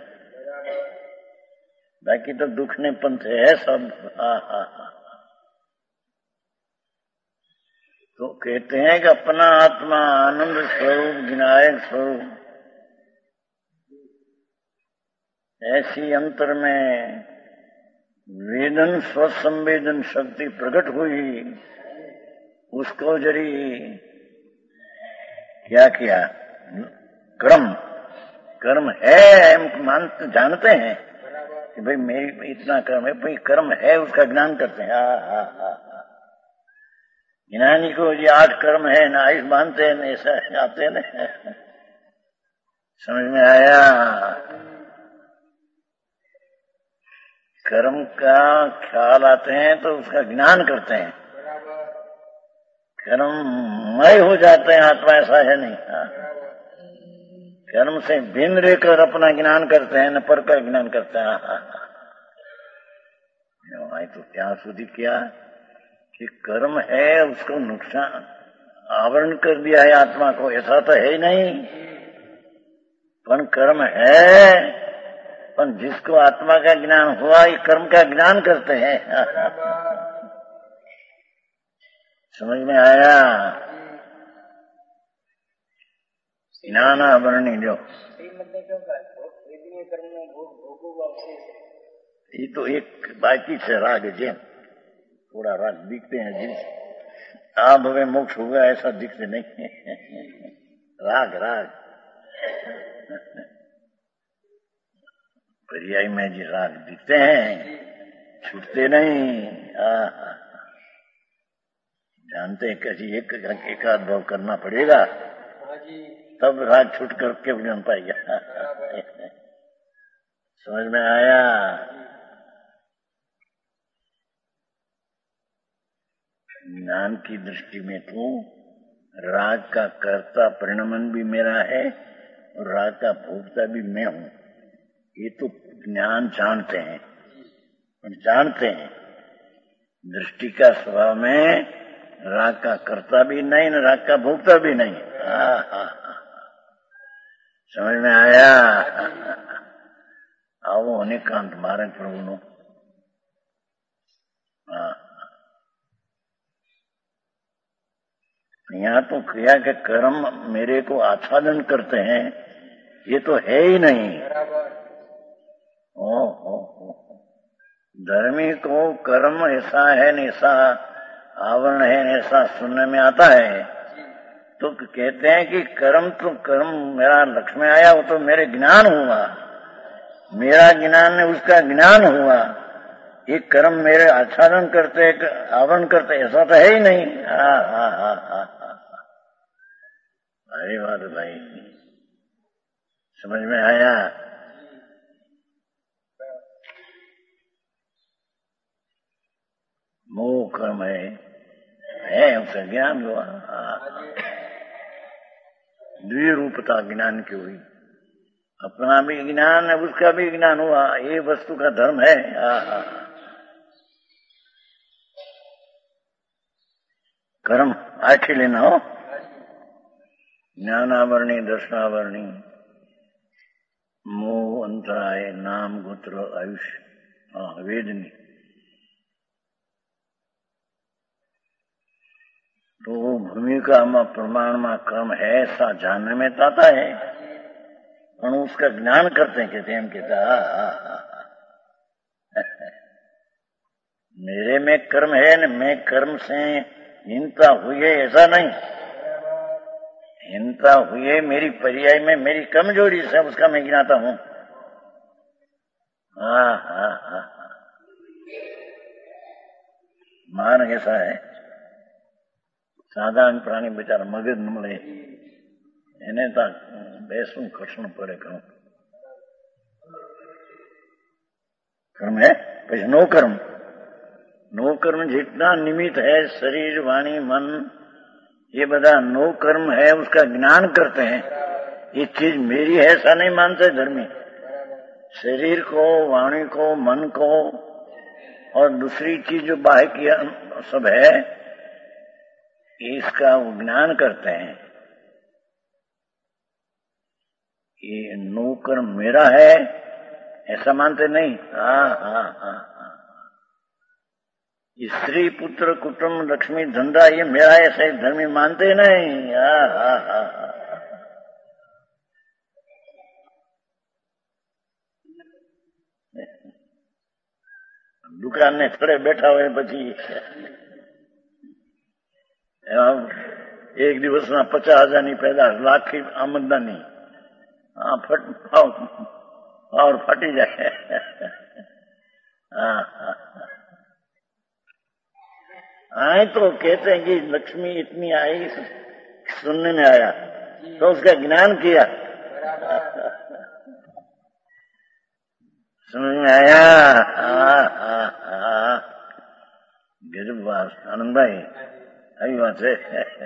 बाकी तो दुख ने पंथ है सब। तो कहते हैं कि अपना आत्मा आनंद स्वरूप, विनायक स्वरूप, ऐसी अंतर में वेदन स्वसंवेदन शक्ति प्रकट हुई, उसको जरी क्या किया? कर्म, कर्म है हम मानते जानते हैं कि भाई मेरी इतना कर्म है, भाई कर्म है, उसका ज्ञान करते हैं। ज्ञानी को ये 8 कर्म है ना, आयुष मानते हैं, ऐसा आते हैं ना। समझ में आया? कर्म का ख्याल आते हैं तो उसका ज्ञान करते हैं, कर्ममय हो जाते हैं आत्मा, ऐसा है नहीं। कर्म से भिन्न रहकर अपना ज्ञान करते हैं, न पर का ज्ञान करते हैं। तो क्या सुधी किया कि कर्म है, उसको नुकसान आवरण कर दिया है आत्मा को, ऐसा तो है ही नहीं। पर कर्म है, पर जिसको आत्मा का ज्ञान हुआ ये कर्म का ज्ञान करते हैं। समझ में आया? ज्ञान आवरणी जो ये तो एक बाकी से राग है, थोड़ा राग दिखते हैं, जिस आप हमें मोक्ष होगा ऐसा दिखते नहीं। राग राग पर्याय में जी राग दिखते हैं, छूटते नहीं। जानते हैं कैसी एक आध भाव करना पड़ेगा, तब राग छूट करके बन पाएगा। समझ में आया? ज्ञान की दृष्टि में तो राग का कर्ता परिणमन भी मेरा है और राग का भोक्ता भी मैं हूं, ये तो ज्ञान जानते हैं, जानते हैं। दृष्टि का स्वभाव में राग का कर्ता भी नहीं, न राग का भोक्ता भी नहीं। समझ में आया? आओ अनेकांत मारे प्रभु नो। यहाँ तो क्रिया के कर्म मेरे को आच्छादन करते हैं, ये तो है ही नहीं। धर्मी को कर्म ऐसा है न ऐसा आवरण है न ऐसा सुनने में आता है, तो कहते हैं कि कर्म तो कर्म मेरा लक्ष्य में आया, वो तो मेरे ज्ञान हुआ, मेरा ज्ञान ने उसका ज्ञान हुआ। ये कर्म मेरे आच्छादन करते आवरण करते ऐसा तो है ही नहीं। अरे बात भाई, समझ में आया? मोह कर्म है उसका ज्ञान हुआ। द्विरूपता ज्ञान की हुई, अपना भी ज्ञान है, उसका भी ज्ञान हुआ, ये वस्तु का धर्म है। कर्म आखिर लेना हो, ज्ञानावरणी दर्शनावरणी मोह अंतराय नाम गोत्र आयुष्य वेदनी। तो भूमिका में प्रमाण में कर्म है ऐसा जानने में आता है, और उसका ज्ञान करते हैं, कहते हैं मेरे में कर्म है न, मैं कर्म से हीनता हुई है ऐसा नहीं, हीनता हुई है मेरी पर्याय में मेरी कमजोरी से, उसका मैं गिनाता हूं। मान कैसा है, साधारण प्राणी बेचारा मगज न મળે એને તો બેસવું ખસવું પડે ઘણું। कर्म है, પછી नो कर्म, नो कर्म जितना निमित्त है शरीर वाणी मन, ये बदा नो कर्म है, उसका ज्ञान करते हैं। ये चीज मेरी है ऐसा नहीं मानते धर्मी, शरीर को वाणी को मन को और दूसरी चीज जो बाह्य की सब है, इसका वो ज्ञान करते हैं। ये नो कर्म मेरा है ऐसा मानते नहीं। ये स्त्री पुत्र कुटुंब लक्ष्मी धंधा ये मेरा ऐसे धर्मी मानते नहीं। दुकान ने थोड़े बैठा हुए પછી एक दिवस में 50,000 ની पैदा, लाख की आमदनी, और फटी जाए। आए तो कहते हैं कि लक्ष्मी इतनी आई, सुनने में आया तो उसका ज्ञान किया, समझ में आया। गजब बात आनंद भाई, આવી વાત છે।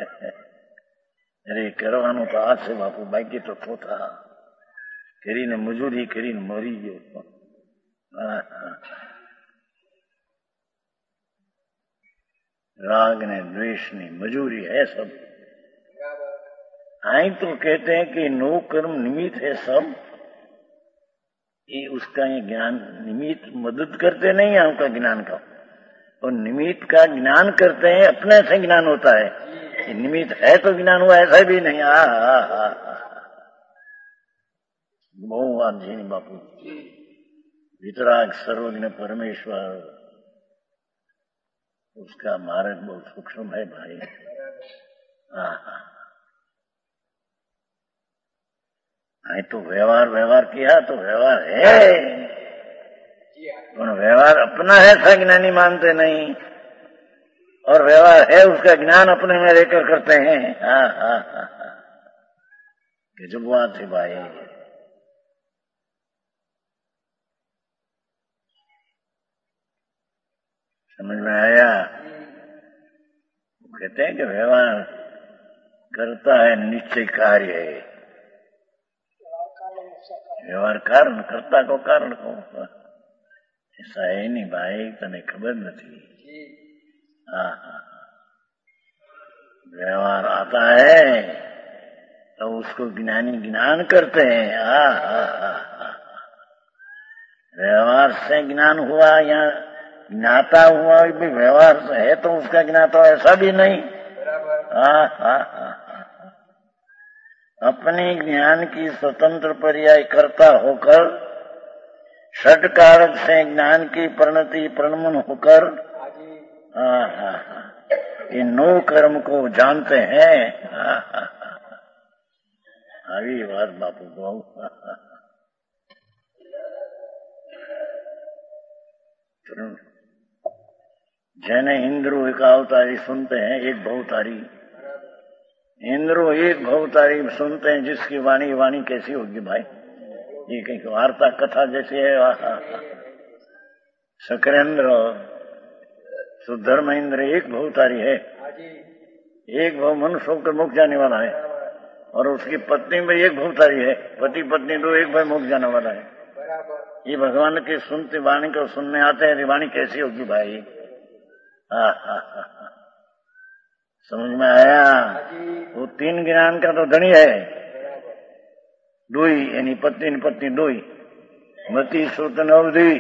અરે કરવાનું તો આ છે બાપુ, બાકી તો થોથા કરીને મજૂરી કરીને મરી ગયો। राग ने द्वेष ने मजूरी है सब। आई तो कहते हैं कि नो कर्म निमित्त है सब, ये उसका ये ज्ञान निमित्त मदद करते नहीं है उनका ज्ञान का, और निमित्त का ज्ञान करते हैं, अपने से ज्ञान होता है। निमित्त है तो ज्ञान हुआ ऐसा भी नहीं। बहुवाद जी बापू, वितराग सर्वज्ञ परमेश्वर, उसका मार्ग बहुत सूक्ष्म है भाई। तो व्यवहार किया तो व्यवहार है, व्यवहार अपना है सज्ञानी मानते नहीं, और व्यवहार है उसका ज्ञान अपने में लेकर करते हैं। गजब बात है भाई। समझ में आया? कहते हैं कि व्यवहार करता है निश्चय कार्य है, व्यवहार कारण करता को कारण को, ऐसा है नहीं भाई, तने खबर नहीं। व्यवहार आता है तो उसको ज्ञानी ज्ञान करते हैं। व्यवहार से ज्ञान हुआ या ज्ञाता हुआ भी व्यवहार है तो उसका ज्ञाता ऐसा भी नहीं। अपने ज्ञान की स्वतंत्र पर्याय करता होकर, षट कारक से ज्ञान की परिणति प्रणमन होकर ये नो कर्म को जानते हैं। આવી વાત બાપू बहु। जैन इंद्र एक अवतारी सुनते हैं, एक बहुतारी, इंद्रो एक भवतारी सुनते हैं जिसकी वाणी, वाणी कैसी होगी भाई? ये कहीं वार्ता कथा जैसी है। शकरेंद्र सुधर्मेंद्र एक भवतारी है, एक भव मनुष्य होकर मुक्त जाने वाला है, और उसकी पत्नी में एक भवतारी है, पति पत्नी दो, एक भाई मुक्त जाने वाला है। ये भगवान के सुनते वाणी को सुनने आते हैं, वाणी कैसी होगी भाई? समझ में आया? वो तीन ज्ञान का तो धनी है, दुई यानी पत्नी पत्नी दुई, मति श्रुतन अवधि।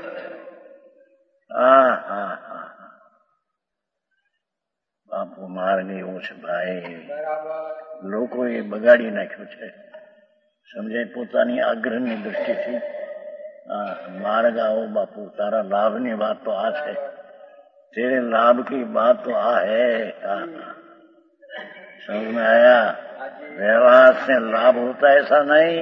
બાપુ માર્ગ એવો છે ભાઈ, લોકોએ બગાડી નાખ્યો છે. સમજાય? પોતાની આગ્રહની દૃષ્ટિથી માર્ગ આવો બાપू, તારા लाभની बात तो आ है, तेरे लाभ की बात तो आ है। समझ में आया? व्यवहार से लाभ होता है ऐसा नहीं।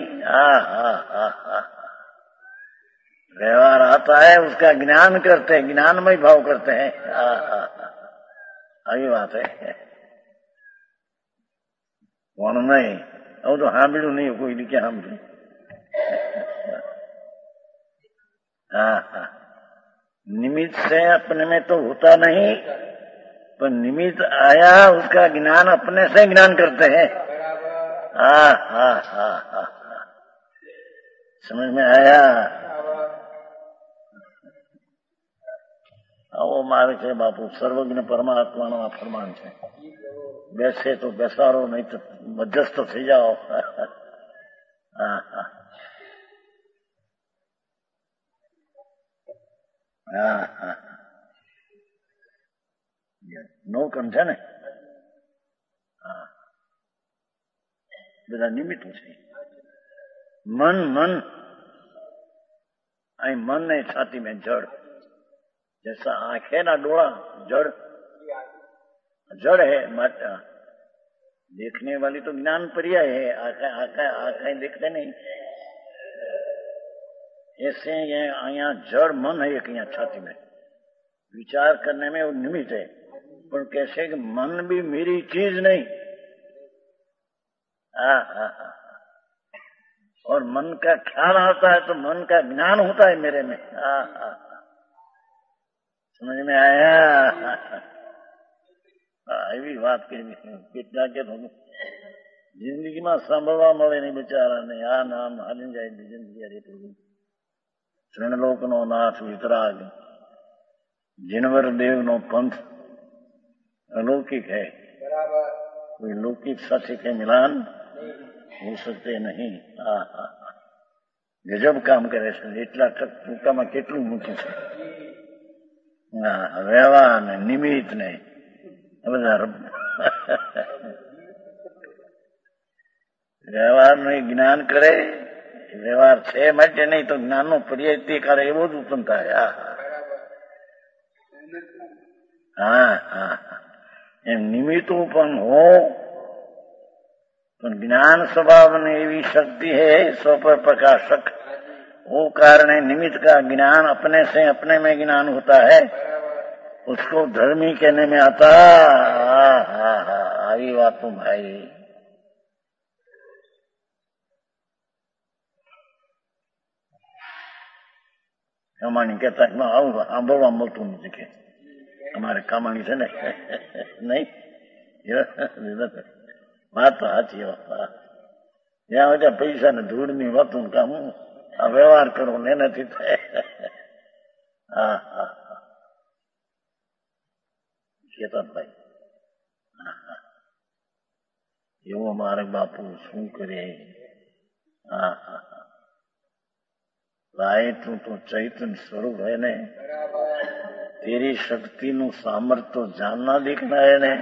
व्यवहार आता है, उसका ज्ञान करते हैं, ज्ञानमय भाव करते हैं। આવી વાત है। કોણ નહીં? હવે તો સાંભળ્યું નહીં કોઈ, ક્યાં સાંભળ્યું? निमित्त से अपने में तो होता नहीं, पर निमित्त आया उसका ज्ञान अपने से ज्ञान करते हैं। समझ में आया? આવો માર્ગ છે બાપુ, સર્વજ્ઞ પરમાત્માનો આ ફરમાન છે। બેસે તો બેસાડો, નહીં તો મધ્યસ્થ થઈ જાઓ। નોકમ છે ને, બધા નિમિત્તો છે। મન મન અહીં मन है, छाती में जड़, जैसा आंखें ना डोळा जड़ जड़ है। देखने वाली तो ज्ञान पर्याय है, आंखें देखते नहीं। ऐसे यहाँ जड़ मन है एक, यहाँ छाती में विचार करने में वो निमित्त है, पर कैसे कि मन भी मेरी चीज नहीं। और मन का ख्याल आता है तो मन का ज्ञान होता है मेरे में। समझ में आया? એવી વાત કરી કેટલા કે જિંદગીમાં સાંભળવા મળે નહીં બિચારાને। આ નામ હાલી જાય જિંદગી। અરે પ્રભુ, ત્રણલોકનો નાથ વિતરાગ, जिनवर देवનો पंथ अलौकिक है, कोई लौकिक साथी के मिलान हो सकते नहीं। ગજબ કામ કરે છે, એટલા ટૂંકામાં કેટલું મૂક્યું છે। વ્યવહાર ને નિમિત્ત ને બધા વ્યવહાર નું જ્ઞાન કરે, વ્યવહાર છે માટે નહીં તો જ્ઞાન નો પર્યાય કરે એવો જ ઉત્પન્ન થાય। એમ નિમિત્તો પણ હો, પણ ज्ञान स्वभाव में एवी शक्ति है स्व पर प्रकाशक, वो कारण है निमित्त का ज्ञान अपने से अपने में ज्ञान होता है, उसको धर्मी कहने में आता। आई बात तो भाई कमाणी कहता है આવું સાંભળવા મળતું નથી કે અમારે કમાણી છે ને નહીં। વાત તો સાચી। જ્યાં બધા પૈસા ને ધૂળની વાતું કામ આ વ્યવહાર કરો ને એનાથી થાય। કેતનભાઈ એવો મારે બાપુ શું કરે? राय तू तो चैतन्य स्वरूप है ने, तेरी शक्ति नु सामर्थ्य तो जानना दिखना है ने।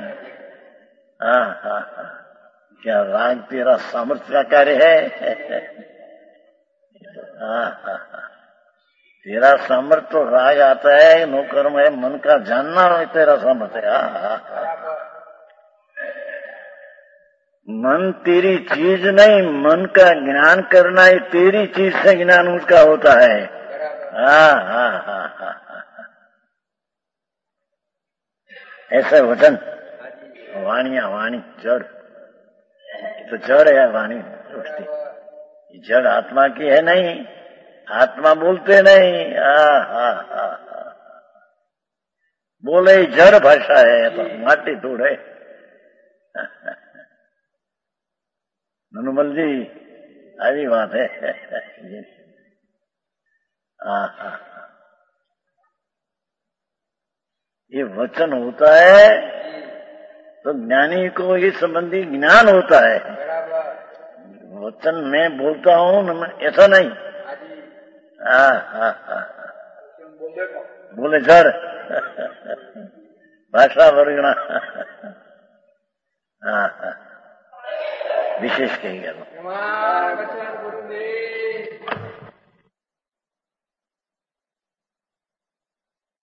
क्या राग तेरा सामर्थ्य का कार्य है? तेरा सामर्थ्य तो राग आता है, नौकर्म है, मन का जानना तेरा सामर्थ्य है। मन तेरी चीज नहीं, मन का ज्ञान करना है तेरी चीज से ज्ञान उसका होता है। ऐसे वचन वाणिया वाणी जड़ तो जड़ है वाणी उठती, जड़ आत्मा की है नहीं, आत्मा बोलते नहीं। बोले जड़ भाषा है तो माटी धूड़ है। ननुमल जी આવી વાત है। ये वचन होता है तो ज्ञानी को ये संबंधी ज्ञान होता है। वचन मैं बोलता हूँ ऐसा नहीं। बोले जड़ भाषा वर्गणा विशेष कही गया।